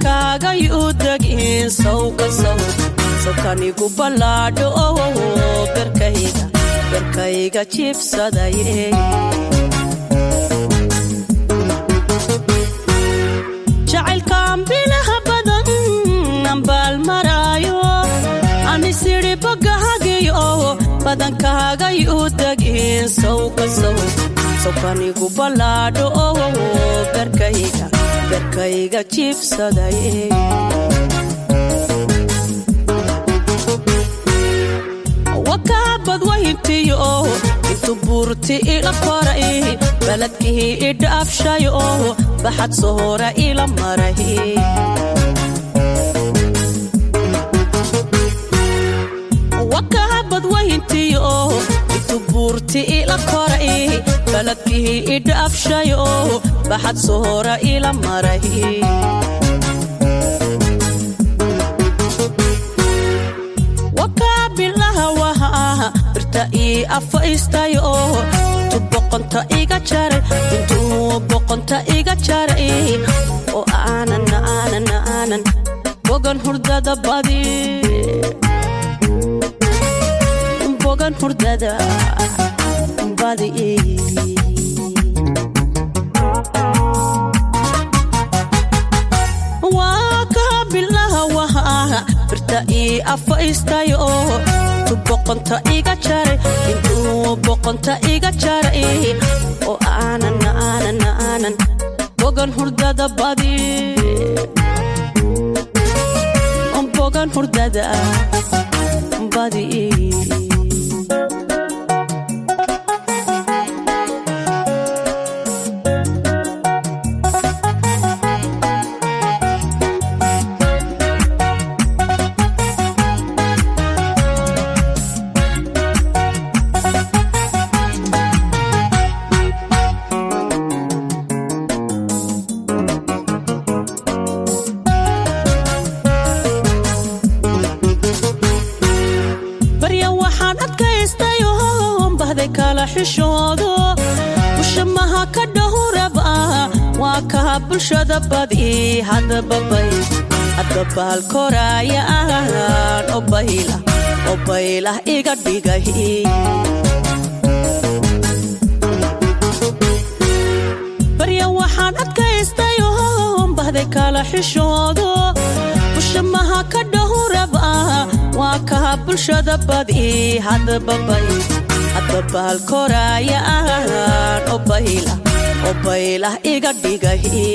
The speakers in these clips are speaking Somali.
badankaaga yudagin sawka sawkani ku balaadho berkayga jibsadaye jacaylkaan bilaha badan nambaal maraayo anisiri bagahagiyo badankaaga yudagin sawka sawkani ku balaadho berkayga jibsadaye wakaabad wahibtiyo intu buurti ila koray baladkii idhaafshayo baxad sohora ila maray wakaabad wahibtiyo intu buurti ila koray baladkii idhaafshayo baxad sohora ila maray wakabilaha waha irta'i afaistayo tu boqonta iga jare intu boqonta iga jare oo aanan bogan hurdada badi bogan hurdada badi wakabilaha waha irta'i afaistayo tu boqonta iga jare intu boqonta iga jare oo aanan bogan hurdada badi bogan hurdada badi xishoodo ushamaha ka dhahuraba waa ka bulshada badi hadaba halkoraya obayla iga dhigahi barya waxaan adkaystayo bahday kala xishoodo ushamaha ka dhahuraba waa ka bulshada badi hadaba halkoraya obayla iga dhigahi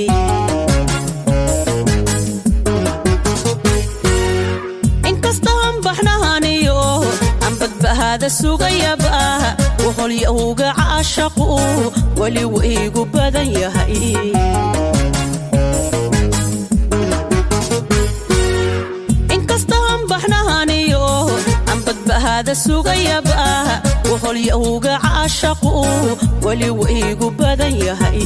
inkastaan baxnahaniyo aan badbahaada sugayaba waholyawga caashaqu weli waygu badan yahay inkastaan baxnahaniyo aan badbahaada sugayaba waholyawga caashaqu weli waygu badan yahay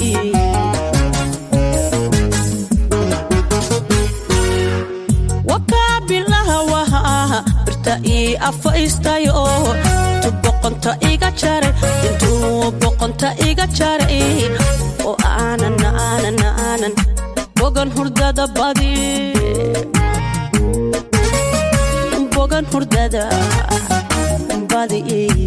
wakabilaha waha irta'i afaistayo tu boqonta iga jare intu boqonta iga jare oo aanan bogan hurdada badi bogan hurdada badi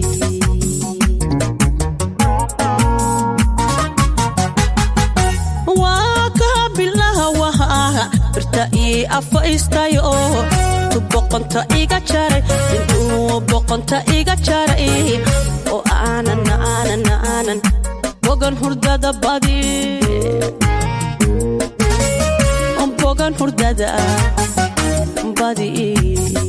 wakabilaha waha irta'i afaistayo tu boqonta iga jare intu boqonta iga jare oo aanan bogan hurdada badi bogan hurdada badi